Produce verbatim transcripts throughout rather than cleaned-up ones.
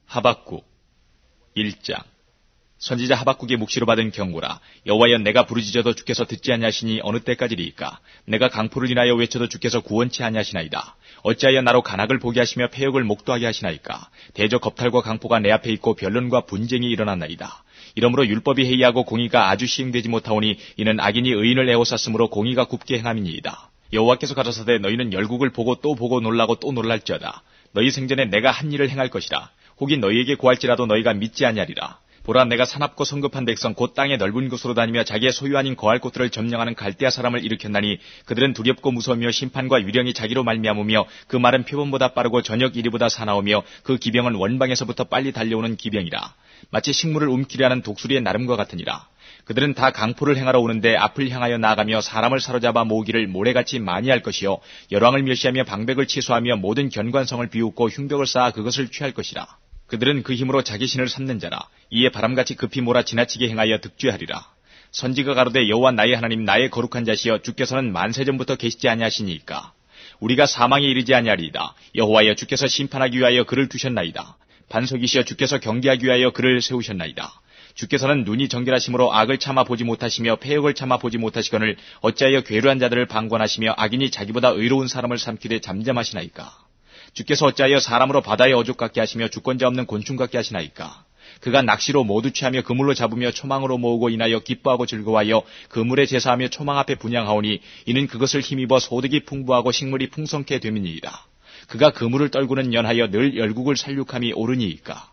하박국 일 장. 선지자 하박국의 묵시로 받은 경고라. 여호와여, 내가 부르짖어도 주께서 듣지 아니하시니 어느 때까지리이까? 내가 강포를 인하여 외쳐도 주께서 구원치 아니하시나이다. 어찌하여 나로 간악을 보게 하시며 패역을 목도하게 하시나이까? 대저 겁탈과 강포가 내 앞에 있고 변론과 분쟁이 일어났나이다. 이러므로 율법이 해이하고 공의가 아주 시행되지 못하오니 이는 악인이 의인을 에워쌌으므로 공의가 굽게 행함이니이다. 여호와께서 가라사대 너희는 열국을 보고 또 보고 놀라고 또 놀랄지어다. 너희 생전에 내가 한 일을 행할 것이라. 혹이 너희에게 구할지라도 너희가 믿지 아니하리라. 보라, 내가 사납고 성급한 백성 곧 땅의 넓은 곳으로 다니며 자기의 소유 아닌 거할 곳들을 점령하는 갈대아 사람을 일으켰나니 그들은 두렵고 무서우며 심판과 유령이 자기로 말미암으며 그 말은 표범보다 빠르고 저녁 이리보다 사나우며 그 기병은 원방에서부터 빨리 달려오는 기병이라. 마치 식물을 움키려 하는 독수리의 나름과 같으니라. 그들은 다 강포를 행하러 오는데 앞을 향하여 나아가며 사람을 사로잡아 모으기를 모래같이 많이 할 것이요 열왕을 멸시하며 방백을 치수하며 모든 견관성을 비웃고 흉벽을 쌓아 그것을 취할 것이라. 그들은 그 힘으로 자기 신을 삼는 자라. 이에 바람같이 급히 몰아 지나치게 행하여 득죄하리라. 선지가 가로되 여호와 나의 하나님 나의 거룩한 자시여 주께서는 만세전부터 계시지 아니하시니까? 우리가 사망에 이르지 아니하리이다. 여호와여, 주께서 심판하기 위하여 그를 두셨나이다. 반석이시여, 주께서 경계하기 위하여 그를 세우셨나이다. 주께서는 눈이 정결하심으로 악을 참아 보지 못하시며 패역을 참아 보지 못하시거늘 어찌하여 괴로운 자들을 방관하시며 악인이 자기보다 의로운 사람을 삼키되 잠잠하시나이까? 주께서 어찌하여 사람으로 바다의 어족 같게 하시며 주권자 없는 곤충 같게 하시나이까? 그가 낚시로 모두 취하며 그물로 잡으며 초망으로 모으고 인하여 기뻐하고 즐거워하여 그물에 제사하며 초망 앞에 분향하오니 이는 그것을 힘입어 소득이 풍부하고 식물이 풍성케 됨이니이다. 그가 그물을 떨구는 연하여 늘 열국을 살육함이 옳으니이까?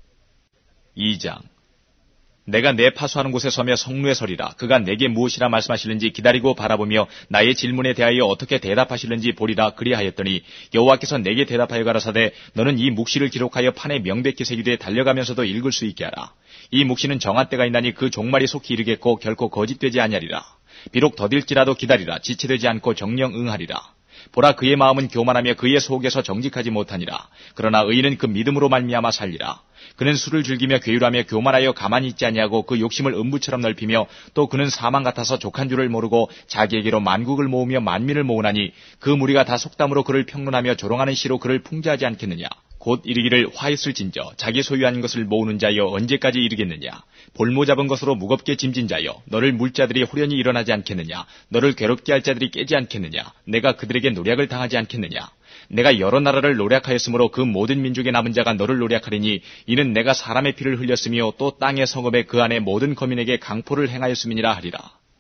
이 장. 내가 내 파수하는 곳에 서며 성루에 서리라. 그가 내게 무엇이라 말씀하실는지 기다리고 바라보며 나의 질문에 대하여 어떻게 대답하실는지 보리라. 그리하였더니 여호와께서 내게 대답하여 가라사대 너는 이 묵시를 기록하여 판에 명백히 새기되 달려가면서도 읽을 수 있게 하라. 이 묵시는 정한 때가 있나니 그 종말이 속히 이르겠고 결코 거짓되지 아니하리라. 비록 더딜지라도 기다리라. 지체되지 않고 정령 응하리라. 보라, 그의 마음은 교만하며 그의 속에서 정직하지 못하니라. 그러나 의인은 그 믿음으로 말미암아 살리라. 그는 술을 즐기며 괴율하며 교만하여 가만히 있지 아니하고 그 욕심을 음부처럼 넓히며 또 그는 사망 같아서 족한 줄을 모르고 자기에게로 만국을 모으며 만민을 모으나니 그 무리가 다 속담으로 그를 평론하며 조롱하는 시로 그를 풍자하지 않겠느냐. 곧 이르기를 화 있을진저 자기 소유한 것을 모으는 자여 언제까지 이르겠느냐. 볼모 잡은 것으로 무겁게 짐진 자여 너를 물 자들이 호련히 일어나지 않겠느냐. 너를 괴롭게 할 자들이 깨지 않겠느냐. 내가 그들에게 노략을 당하지 않겠느냐. 내가 여러 나라를 노략하였으므로 그 모든 민족의 남은 자가 너를 노략하리니 이는 내가 사람의 피를 흘렸으며 또 땅의 성읍에 그 안에 모든 거민에게 강포를 행하였음이니라 하리라.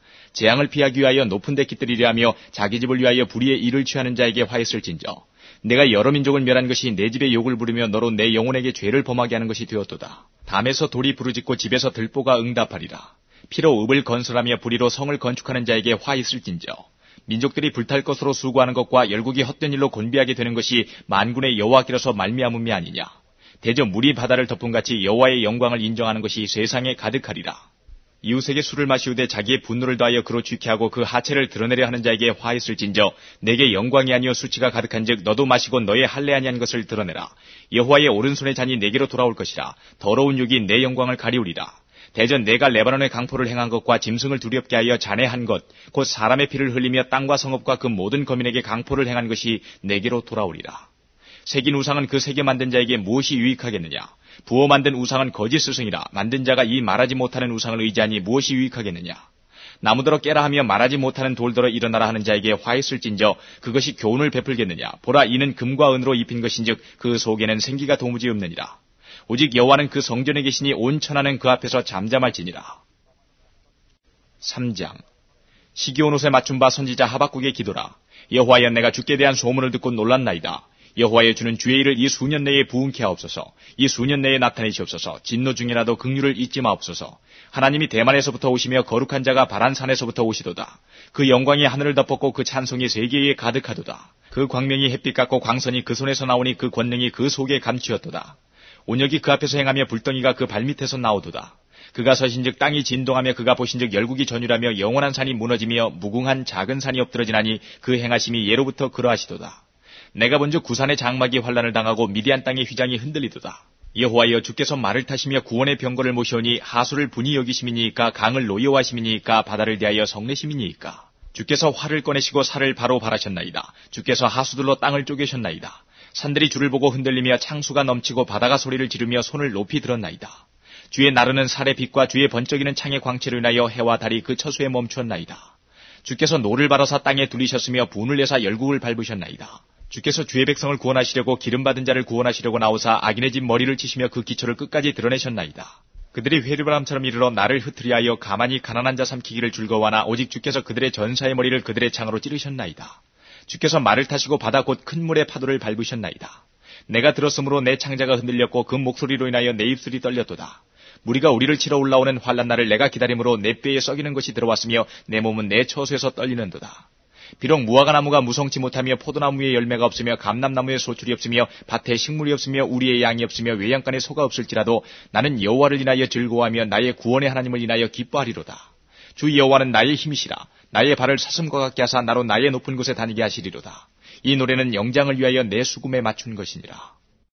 재앙을 피하기 위하여 높은 데 깃들이려 하며 자기 집을 위하여 불의의 일을 취하는 자에게 화했을진저 내가 여러 민족을 멸한 것이 내 집에 욕을 부르며 너로 내 영혼에게 죄를 범하게 하는 것이 되었도다. 담에서 돌이 부르짖고 집에서 들보가 응답하리라. 피로 읍을 건설하며 불의로 성을 건축하는 자에게 화 있을진저 민족들이 불탈 것으로 수고하는 것과 열국이 헛된 일로 곤비하게 되는 것이 만군의 여호와께로서 말미암음이 아니냐. 대저 물이 바다를 덮음같이 여호와의 영광을 인정하는 것이 세상에 가득하리라. 이웃에게 술을 마시우되 자기의 분노를 더하여 그로 취케 하고 그 하체를 드러내려 하는 자에게 화 있을진저 내게 영광이 아니요 수치가 가득한즉 너도 마시고 너의 할례 아니한 것을 드러내라. 여호와의 오른손의 잔이 내게로 돌아올 것이라. 더러운 육이 내 영광을 가리우리라. 대전 내가 레바논의 강포를 행한 것과 짐승을 두렵게 하여 잔해한 것 곧 사람의 피를 흘리며 땅과 성읍과 그 모든 거민에게 강포를 행한 것이 내게로 돌아오리라. 새긴 우상은 그 새겨 만든 자에게 무엇이 유익하겠느냐. 부어 만든 우상은 거짓 스승이라. 만든 자가 이 말하지 못하는 우상을 의지하니 무엇이 유익하겠느냐. 나무더러 깨라 하며 말하지 못하는 돌더러 일어나라 하는 자에게 화 있을진저 그것이 교훈을 베풀겠느냐. 보라, 이는 금과 은으로 입힌 것인즉 그 속에는 생기가 도무지 없느니라. 오직 여호와는 그 성전에 계시니 온 천하는 그 앞에서 잠잠할지니라. 삼 장. 시기온 옷에 맞춤 바 선지자 하박국의 기도라. 여호와여, 내가 주께 대한 소문을 듣고 놀랐나이다. 여호와여, 주는 주의 일을 이 수년 내에 부응케 하옵소서. 이 수년 내에 나타내시옵소서. 진노 중이라도 긍휼을 잊지 마옵소서. 하나님이 대만에서부터 오시며 거룩한 자가 바란산에서부터 오시도다. 그 영광이 하늘을 덮었고 그 찬송이 세계에 가득하도다. 그 광명이 햇빛 같고 광선이 그 손에서 나오니 그 권능이 그 속에 감추었도다. 온역이 그 앞에서 행하며 불덩이가 그 발밑에서 나오도다. 그가 서신즉 땅이 진동하며 그가 보신즉 열국이 전율하며 영원한 산이 무너지며 무궁한 작은 산이 엎드러지나니 그 행하심이 예로부터 그러하시도다. 내가 본즉 구산의 장막이 환란을 당하고 미디안 땅의 휘장이 흔들리도다. 여호와여, 주께서 말을 타시며 구원의 병거를 모시오니 하수를 분이 여기심이니까 강을 노여워하심이니까 바다를 대하여 성내심이니까. 주께서 활을 꺼내시고 살을 바로 발하셨나이다. 주께서 하수들로 땅을 쪼개셨나이다. 산들이 주를 보고 흔들리며 창수가 넘치고 바다가 소리를 지르며 손을 높이 들었나이다. 주의 나르는 살의 빛과 주의 번쩍이는 창의 광채로 인하여 해와 달이 그 처소에 멈추었나이다. 주께서 노를 바라사 땅에 둘리셨으며 분을 내사 열국을 밟으셨나이다. 주께서 주의 백성을 구원하시려고 기름받은 자를 구원하시려고 나오사 악인의 집 머리를 치시며 그 기초를 끝까지 드러내셨나이다. 그들이 회류바람처럼 이르러 나를 흩트리하여 가만히 가난한 자 삼키기를 즐거워하나 오직 주께서 그들의 전사의 머리를 그들의 창으로 찌르셨나이다. 주께서 말을 타시고 바다 곧 큰 물의 파도를 밟으셨나이다. 내가 들었으므로 내 창자가 흔들렸고 그 목소리로 인하여 내 입술이 떨렸도다. 무리가 우리를 치러 올라오는 환난 날을 내가 기다림으로 내 뼈에 썩이는 것이 들어왔으며 내 몸은 내 처소에서 떨리는도다. 비록 무화과 나무가 무성치 못하며 포도나무에 열매가 없으며 감람나무에 소출이 없으며 밭에 식물이 없으며 우리의 양이 없으며 외양간에 소가 없을지라도 나는 여호와를 인하여 즐거워하며 나의 구원의 하나님을 인하여 기뻐하리로다. 주 여호와는 나의 힘이시라. 나의 발을 사슴과 같게 하사 나로 나의 높은 곳에 다니게 하시리로다. 이 노래는 영장을 위하여 내 수금에 맞춘 것이니라.